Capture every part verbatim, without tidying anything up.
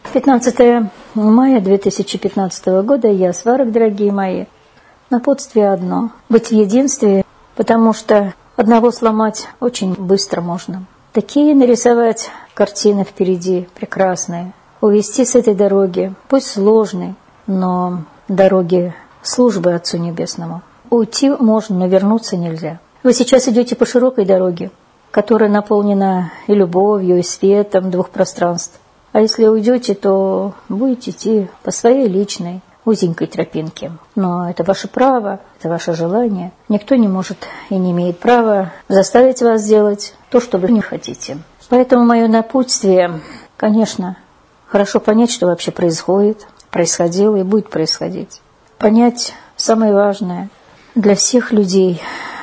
пятнадцатое мая две тысячи пятнадцатого года. Я Сварог, дорогие мои. Напутствие одно. Быть в единстве, потому что одного сломать очень быстро можно. Такие нарисовать картины впереди прекрасные. Увести с этой дороги, пусть сложной, но дороги службы Отцу Небесному. Уйти можно, но вернуться нельзя. Вы сейчас идете по широкой дороге, которая наполнена и любовью, и светом двух пространств. А если уйдете, то будете идти по своей личной, узенькой тропинке. Но это ваше право, это ваше желание. Никто не может и не имеет права заставить вас сделать то, что вы не хотите. Поэтому мое напутствие, конечно, хорошо понять, что вообще происходит, происходило и будет происходить. Понять самое важное для всех людей.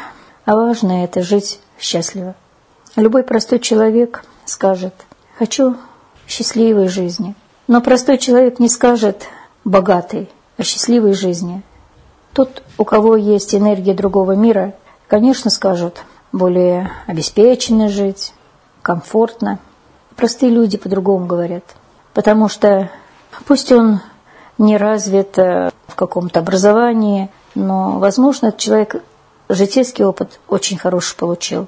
А важное – это жить счастливо. Любой простой человек скажет: «Хочу счастливой жизни». Но простой человек не скажет «богатой», а счастливой жизни. Тот, у кого есть энергия другого мира, конечно, скажут более обеспеченно жить, комфортно. Простые люди по-другому говорят. Потому что пусть он не развит в каком-то образовании, но, возможно, этот человек житейский опыт очень хороший получил,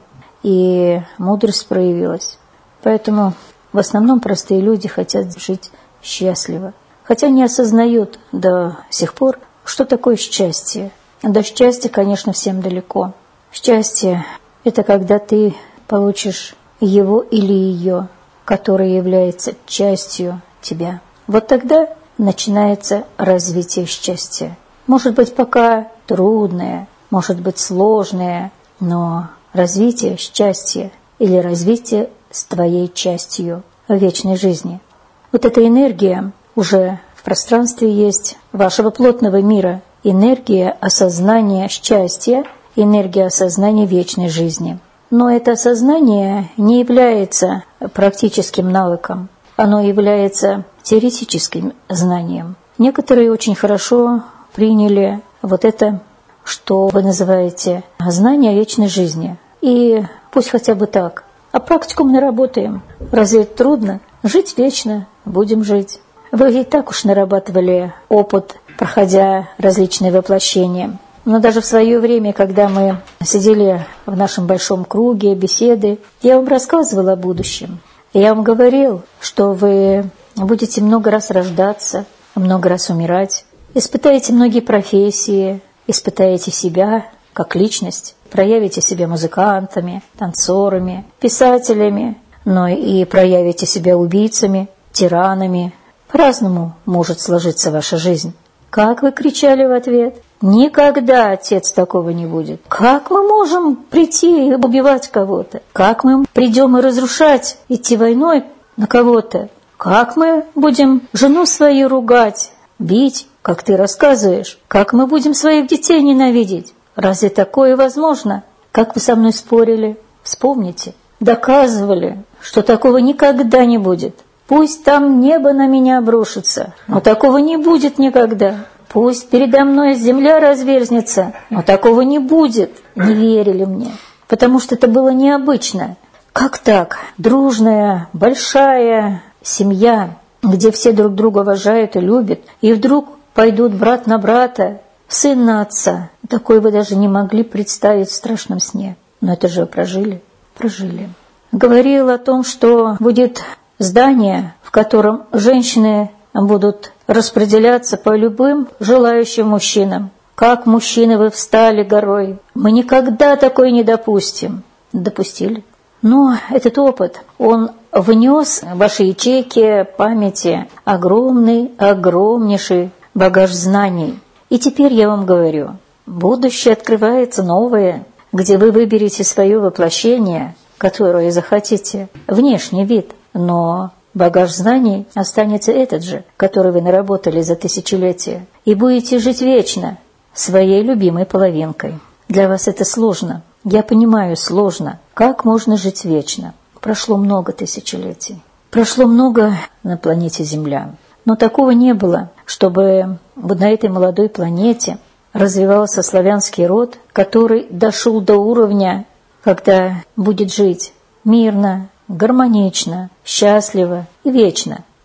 и мудрость проявилась. Поэтому в основном простые люди хотят жить счастливо, хотя не осознают до сих пор, что такое счастье. До счастья, конечно, всем далеко. Счастье – это когда ты получишь его или ее, которая является частью тебя. Вот тогда начинается развитие счастья. Может быть, пока трудное, может быть, сложное, но развитие счастья или развитие с твоей частью в вечной жизни. Вот эта энергия уже в пространстве есть вашего плотного мира. Энергия осознания счастья, энергия осознания вечной жизни. Но это осознание не является практическим навыком. Оно является теоретическим знанием. Некоторые очень хорошо приняли вот это, что вы называете знание о вечной жизни. И пусть хотя бы так. А практикум наработаем. Разве это трудно? Жить вечно, будем жить. Вы и так уж нарабатывали опыт, проходя различные воплощения. Но даже в свое время, когда мы сидели в нашем большом круге беседы, я вам рассказывала о будущем. Я вам говорил, что вы будете много раз рождаться, много раз умирать, испытаете многие профессии, испытаете себя как личность, проявите себя музыкантами, танцорами, писателями, но и проявите себя убийцами, тиранами. По-разному может сложиться ваша жизнь. Как вы кричали в ответ? Никогда, отец, такого не будет. Как мы можем прийти и убивать кого-то? Как мы придем и разрушать, идти войной на кого-то? Как мы будем жену свою ругать, бить, как ты рассказываешь? Как мы будем своих детей ненавидеть? Разве такое возможно? Как вы со мной спорили? Вспомните. Доказывали, что такого никогда не будет. Пусть там небо на меня обрушится, но такого не будет никогда. Пусть передо мной земля разверзнется, но такого не будет. Не верили мне, потому что это было необычно. Как так? Дружная, большая семья, где все друг друга уважают и любят, и вдруг пойдут брат на брата, сын на отца. Такое вы даже не могли представить в страшном сне. Но это же прожили, прожили. Говорил о том, что будет здание, в котором женщины будут распределяться по любым желающим мужчинам. Как мужчины вы встали горой. Мы никогда такое не допустим. Допустили. Но этот опыт, он внес в ваши ячейки памяти огромный, огромнейший багаж знаний. И теперь я вам говорю, будущее открывается новое, где вы выберете свое воплощение, которое захотите, внешний вид, но багаж знаний останется этот же, который вы наработали за тысячелетия, и будете жить вечно своей любимой половинкой. Для вас это сложно. Я понимаю, сложно. Как можно жить вечно? Прошло много тысячелетий. Прошло много на планете Земля. Но такого не было, чтобы вот на этой молодой планете развивался славянский род, который дошел до уровня, когда будет жить мирно, гармонично, счастливо и вечно.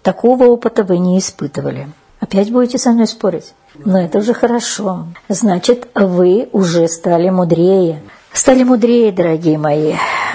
Такого опыта вы не испытывали. Опять будете со мной спорить? Но это уже хорошо. Значит, вы уже стали мудрее. Стали мудрее, дорогие мои.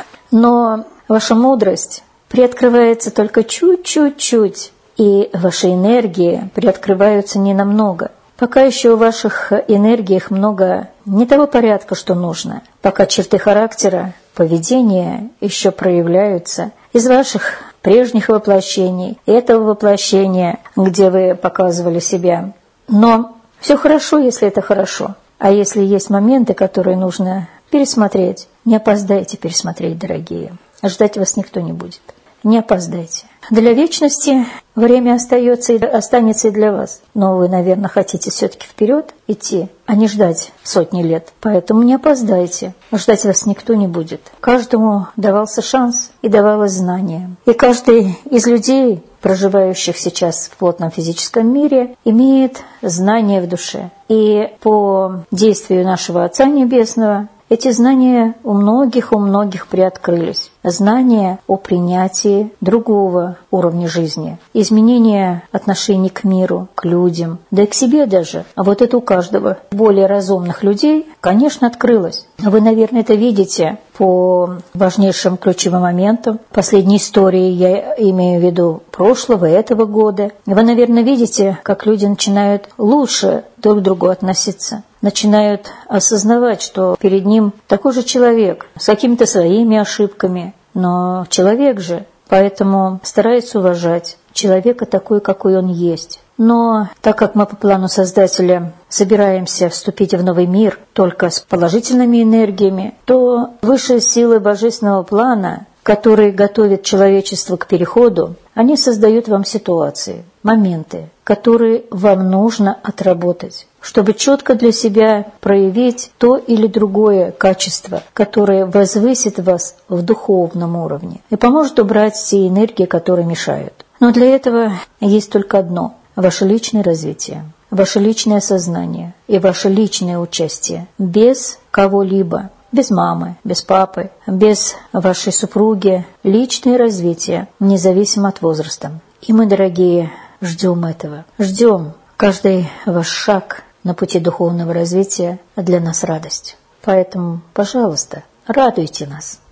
Но ваша мудрость приоткрывается только чуть-чуть-чуть, и ваши энергии приоткрываются не намного. Пока еще в ваших энергиях много не того порядка, что нужно. Пока черты характера, поведения еще проявляются из ваших прежних воплощений, этого воплощения, где вы показывали себя. Но все хорошо, если это хорошо. А если есть моменты, которые нужно пересмотреть, не опоздайте пересмотреть, дорогие. Ждать вас никто не будет. Не опоздайте. Для вечности время остается и останется и для вас. Но вы, наверное, хотите все-таки вперед идти, а не ждать сотни лет. Поэтому не опоздайте. Ждать вас никто не будет. Каждому давался шанс и давалось знание. И каждый из людей, проживающих сейчас в плотном физическом мире, имеет знание в душе. И по действию нашего Отца Небесного эти знания у многих, у многих приоткрылись. Знания о принятии другого уровня жизни, изменение отношений к миру, к людям, да и к себе даже. А вот это у каждого более разумных людей, конечно, открылось. Вы, наверное, это видите по важнейшим ключевым моментам последней истории, я имею в виду прошлого, этого года. Вы, наверное, видите, как люди начинают лучше друг к другу относиться. Начинают осознавать, что перед ним такой же человек с какими-то своими ошибками, но человек же, поэтому старается уважать человека такой, какой он есть. Но так как мы по плану Создателя собираемся вступить в новый мир только с положительными энергиями, то высшие силы божественного плана, которые готовят человечество к переходу, они создают вам ситуации, моменты, которые вам нужно отработать, чтобы четко для себя проявить то или другое качество, которое возвысит вас в духовном уровне и поможет убрать те энергии, которые мешают. Но для этого есть только одно – ваше личное развитие, ваше личное сознание и ваше личное участие, без кого-либо. Без мамы, без папы, без вашей супруги, личное развитие, независимо от возраста. И мы, дорогие, ждем этого. Ждем. Каждый ваш шаг на пути духовного развития для нас радость. Поэтому, пожалуйста, радуйте нас.